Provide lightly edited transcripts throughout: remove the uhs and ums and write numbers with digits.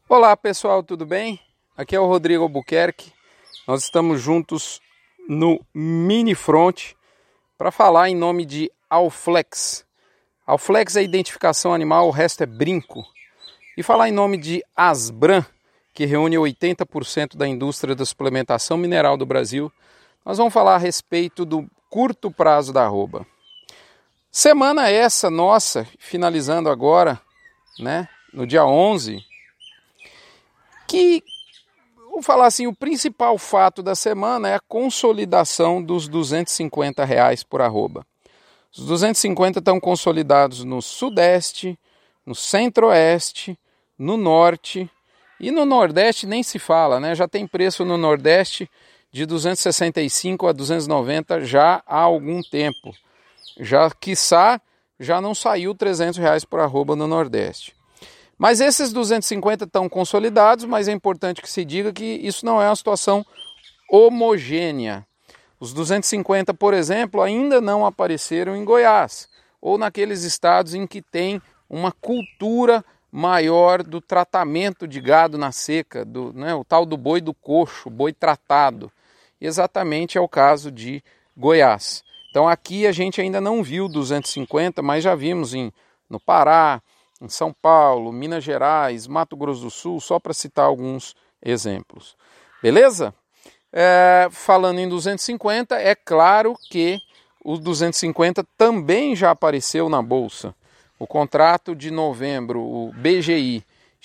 Olá pessoal, tudo bem? Aqui é o Rodrigo Albuquerque. Nós estamos juntos no Mini Front para falar em nome de Alflex. Alflex é identificação animal, o resto é brinco. E falar em nome de Asbram, que reúne 80% da indústria da suplementação mineral do Brasil. Nós vamos falar a respeito do curto prazo da arroba. Semana essa nossa, finalizando agora, no dia 11, que, vou falar assim, o principal fato da semana é a consolidação dos R$250 por arroba. Os 250 estão consolidados no Sudeste, no Centro-Oeste, no Norte e no Nordeste nem se fala, né? Já tem preço no Nordeste de 265 a 290 já há algum tempo. Já, quiçá, já não saiu R$300 por arroba no Nordeste. Mas esses 250 estão consolidados, mas é importante que se diga que isso não é uma situação homogênea. Os 250, por exemplo, ainda não apareceram em Goiás, ou naqueles estados em que tem uma cultura maior do tratamento de gado na seca, o tal do boi do coxo, boi tratado. E exatamente é o caso de Goiás. Então aqui a gente ainda não viu 250, mas já vimos no Pará, em São Paulo, Minas Gerais, Mato Grosso do Sul, só para citar alguns exemplos. Beleza? Falando em 250, é claro que o 250 também já apareceu na Bolsa. O contrato de novembro, o BGI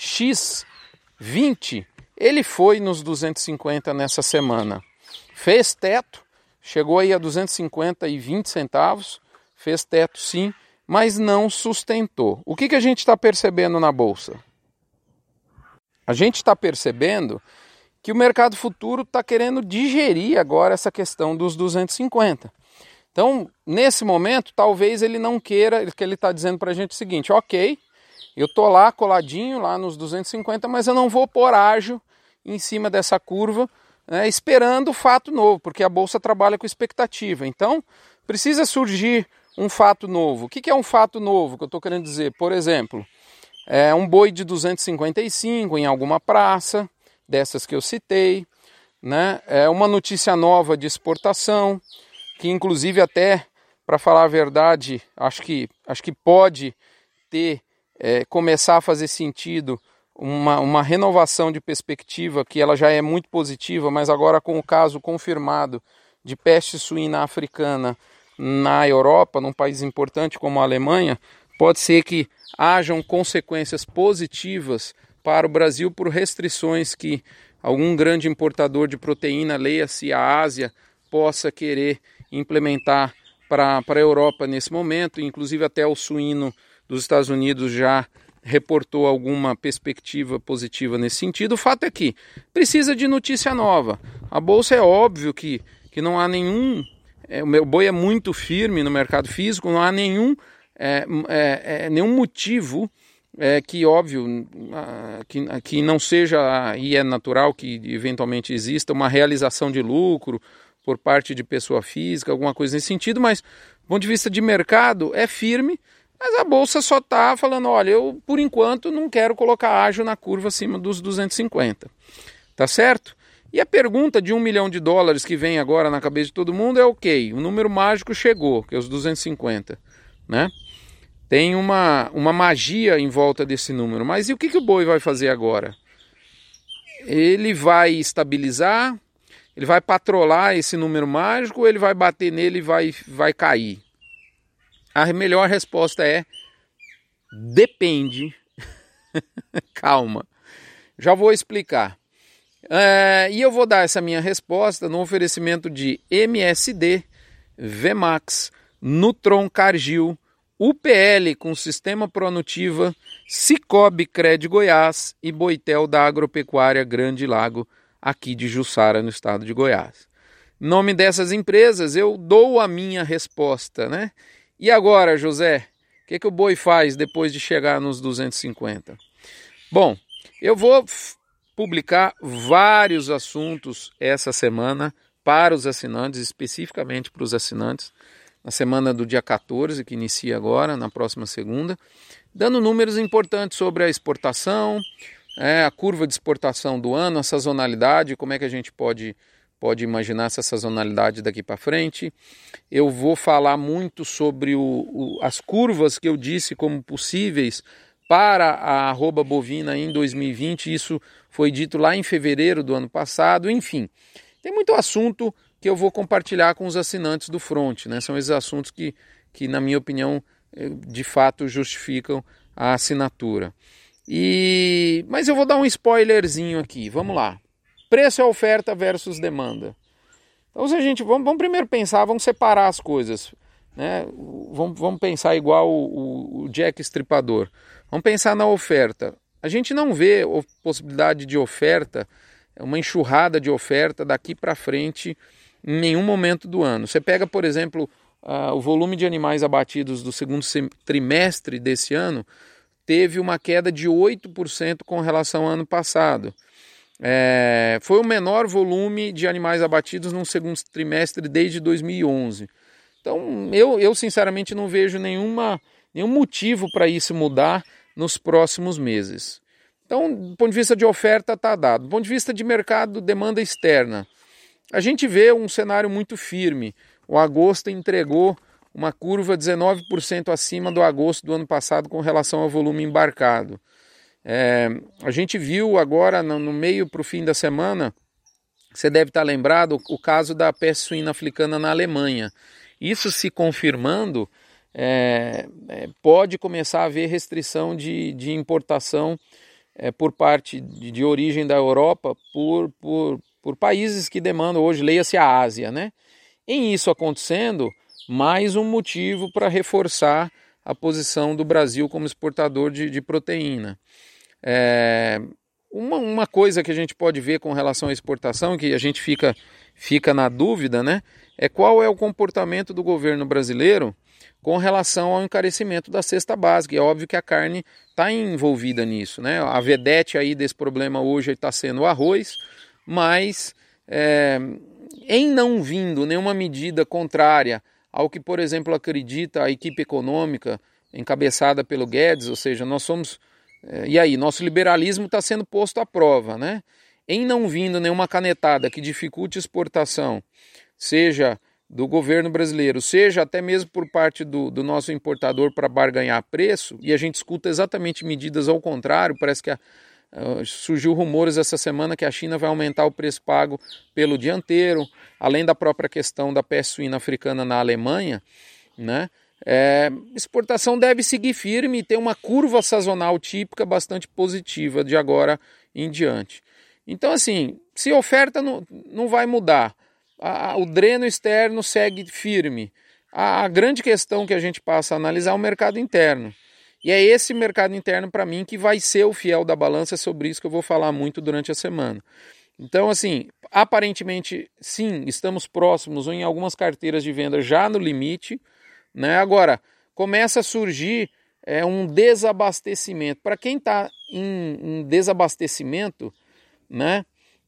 X20, ele foi nos 250 nessa semana. Fez teto, chegou aí a 250,20 centavos, fez teto sim, mas não sustentou. O que a gente está percebendo na Bolsa? A gente está percebendo que o mercado futuro está querendo digerir agora essa questão dos 250. Então, nesse momento, talvez ele não queira, que ele está dizendo para a gente o seguinte: ok, eu estou lá coladinho, lá nos 250, mas eu não vou pôr ágio em cima dessa curva, esperando o fato novo, porque a Bolsa trabalha com expectativa. Então, precisa surgir um fato novo. O que é um fato novo que eu estou querendo dizer? Por exemplo, um boi de 255 em alguma praça, dessas que eu citei, uma notícia nova de exportação, que inclusive até, para falar a verdade, acho que pode começar a fazer sentido uma renovação de perspectiva, que ela já é muito positiva, mas agora com o caso confirmado de peste suína africana na Europa, num país importante como a Alemanha, pode ser que hajam consequências positivas para o Brasil por restrições que algum grande importador de proteína, leia-se a Ásia, possa querer implementar para a Europa nesse momento. Inclusive até o suíno dos Estados Unidos já reportou alguma perspectiva positiva nesse sentido. O fato é que precisa de notícia nova. A Bolsa é óbvio que não há nenhum... O meu boi é muito firme no mercado físico, não há nenhum motivo que, óbvio, que não seja, e é natural que eventualmente exista, uma realização de lucro por parte de pessoa física, alguma coisa nesse sentido, mas do ponto de vista de mercado é firme, mas a Bolsa só está falando: olha, eu por enquanto não quero colocar ágio na curva acima dos 250, tá certo? E a pergunta de $1 milhão que vem agora na cabeça de todo mundo é: ok, o número mágico chegou, que é os 250, Tem uma magia em volta desse número, mas e o que o boi vai fazer agora? Ele vai estabilizar, ele vai patrolar esse número mágico, ou ele vai bater nele e vai cair? A melhor resposta é: depende. Calma, já vou explicar. E eu vou dar essa minha resposta no oferecimento de MSD, Vemax, Nutron Cargill, UPL com Sistema Pronutiva, Cicobi Cred Goiás e Boitel da Agropecuária Grande Lago, aqui de Jussara, no estado de Goiás. Em nome dessas empresas eu dou a minha resposta, E agora, José, o que o boi faz depois de chegar nos 250? Bom, eu vou publicar vários assuntos essa semana para os assinantes, especificamente para os assinantes, na semana do dia 14, que inicia agora, na próxima segunda, dando números importantes sobre a exportação, a curva de exportação do ano, a sazonalidade, como é que a gente pode imaginar essa sazonalidade daqui para frente. Eu vou falar muito sobre as curvas que eu disse como possíveis para a arroba bovina em 2020, isso foi dito lá em fevereiro do ano passado. Enfim, tem muito assunto que eu vou compartilhar com os assinantes do Front, né? São esses assuntos que na minha opinião, de fato justificam a assinatura. Mas eu vou dar um spoilerzinho aqui, vamos lá. Preço e oferta versus demanda. Então, se a gente vamos primeiro pensar, vamos separar as coisas, né? Vamos pensar igual o Jack Estripador. Vamos pensar na oferta. A gente não vê possibilidade de oferta, uma enxurrada de oferta daqui para frente em nenhum momento do ano. Você pega, por exemplo, o volume de animais abatidos do segundo trimestre desse ano teve uma queda de 8% com relação ao ano passado. Foi o menor volume de animais abatidos no segundo trimestre desde 2011. Então, eu sinceramente não vejo nenhum motivo para isso mudar nos próximos meses. Então, do ponto de vista de oferta, está dado. Do ponto de vista de mercado, demanda externa, a gente vê um cenário muito firme. O agosto entregou uma curva 19% acima do agosto do ano passado com relação ao volume embarcado. A gente viu agora, no meio para o fim da semana, você deve estar lembrado, o caso da peste suína africana na Alemanha. Isso se confirmando, pode começar a haver restrição de importação por parte de origem da Europa por países que demandam hoje, leia-se a Ásia, né? Em isso acontecendo, mais um motivo para reforçar a posição do Brasil como exportador de proteína. Uma coisa que a gente pode ver com relação à exportação, que a gente fica na dúvida, né, é qual é o comportamento do governo brasileiro com relação ao encarecimento da cesta básica. É óbvio que a carne está envolvida nisso, né? A vedete aí desse problema hoje está sendo o arroz, mas em não vindo nenhuma medida contrária ao que, por exemplo, acredita a equipe econômica encabeçada pelo Guedes, ou seja, nós somos... E aí, nosso liberalismo está sendo posto à prova, né? Em não vindo nenhuma canetada que dificulte exportação, seja do governo brasileiro, seja até mesmo por parte do nosso importador para barganhar preço, e a gente escuta exatamente medidas ao contrário, parece que surgiu rumores essa semana que a China vai aumentar o preço pago pelo dianteiro, além da própria questão da peste suína africana na Alemanha, né? Exportação deve seguir firme e ter uma curva sazonal típica bastante positiva de agora em diante. Então, assim, se a oferta não vai mudar, o dreno externo segue firme, a grande questão que a gente passa a analisar é o mercado interno. E é esse mercado interno, para mim, que vai ser o fiel da balança. É sobre isso que eu vou falar muito durante a semana. Então, assim, aparentemente, sim, estamos próximos ou em algumas carteiras de venda já no limite, né? Agora, começa a surgir um desabastecimento. Para quem está em desabastecimento, né?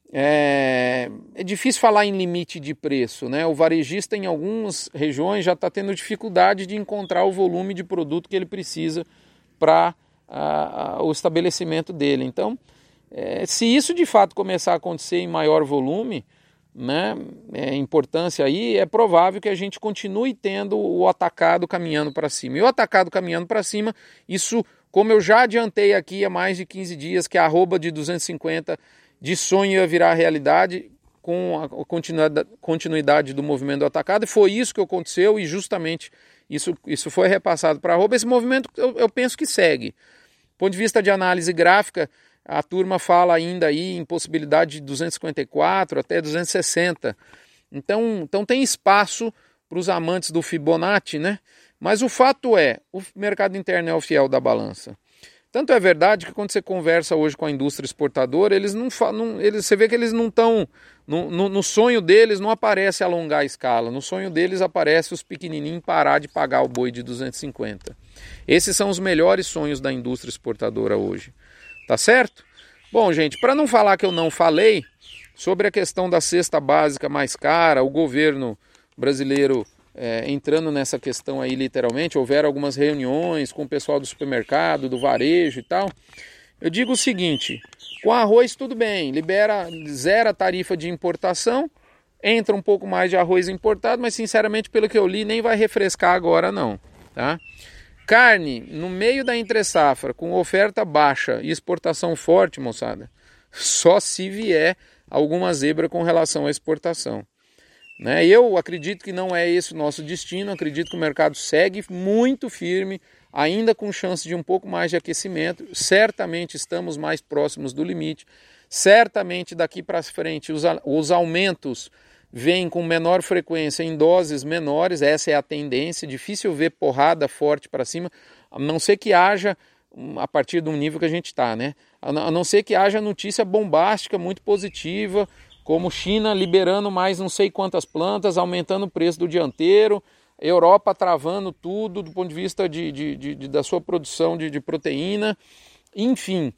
É difícil falar em limite de preço, né? O varejista em algumas regiões já está tendo dificuldade de encontrar o volume de produto que ele precisa para o estabelecimento dele. Então, se isso de fato começar a acontecer em maior volume, né, importância aí, é provável que a gente continue tendo o atacado caminhando para cima. E o atacado caminhando para cima, isso, como eu já adiantei aqui há mais de 15 dias, que a arroba de 250 de sonho ia virar realidade com a continuidade do movimento do atacado, e foi isso que aconteceu, e justamente isso foi repassado para a arroba. Esse movimento eu penso que segue. Do ponto de vista de análise gráfica, a turma fala ainda aí em possibilidade de 254 até 260. Então tem espaço para os amantes do Fibonacci, né? Mas o fato é, o mercado interno é o fiel da balança. Tanto é verdade que quando você conversa hoje com a indústria exportadora, você vê que eles não estão... No sonho deles não aparece alongar a escala. No sonho deles aparece os pequenininhos parar de pagar o boi de 250. Esses são os melhores sonhos da indústria exportadora hoje. Tá certo? Bom, gente, para não falar que eu não falei sobre a questão da cesta básica mais cara, o governo brasileiro entrando nessa questão aí literalmente, houveram algumas reuniões com o pessoal do supermercado, do varejo e tal. Eu digo o seguinte, Com arroz tudo bem, zera a tarifa de importação, entra um pouco mais de arroz importado, mas sinceramente pelo que eu li nem vai refrescar agora não, tá? Carne, no meio da entre-safra, com oferta baixa e exportação forte, moçada, só se vier alguma zebra com relação à exportação. Né? Eu acredito que não é esse o nosso destino, acredito que o mercado segue muito firme, ainda com chance de um pouco mais de aquecimento, certamente estamos mais próximos do limite, certamente daqui para frente os aumentos vêm com menor frequência em doses menores, essa é a tendência, difícil ver porrada forte para cima, a não ser que haja, a partir do nível que a gente está, né? A não ser que haja notícia bombástica, muito positiva, como China liberando mais não sei quantas plantas, aumentando o preço do dianteiro, Europa travando tudo do ponto de vista da sua produção de proteína, enfim,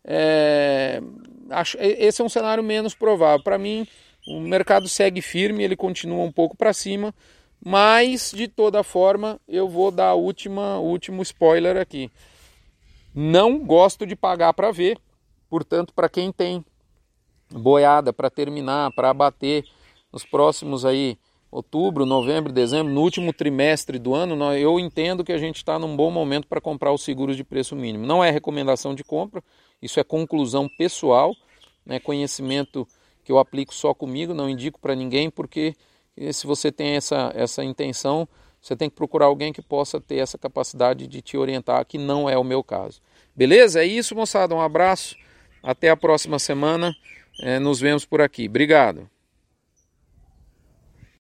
esse é um cenário menos provável. Para mim, o mercado segue firme, ele continua um pouco para cima, mas de toda forma eu vou dar o último spoiler aqui. Não gosto de pagar para ver, portanto, para quem tem boiada para terminar, para abater nos próximos aí, outubro, novembro, dezembro, no último trimestre do ano, eu entendo que a gente está num bom momento para comprar os seguros de preço mínimo. Não é recomendação de compra, isso é conclusão pessoal, né, conhecimento que eu aplico só comigo, não indico para ninguém, porque se você tem essa intenção, você tem que procurar alguém que possa ter essa capacidade de te orientar, que não é o meu caso. Beleza? É isso, moçada. Um abraço. Até a próxima semana. Nos vemos por aqui. Obrigado.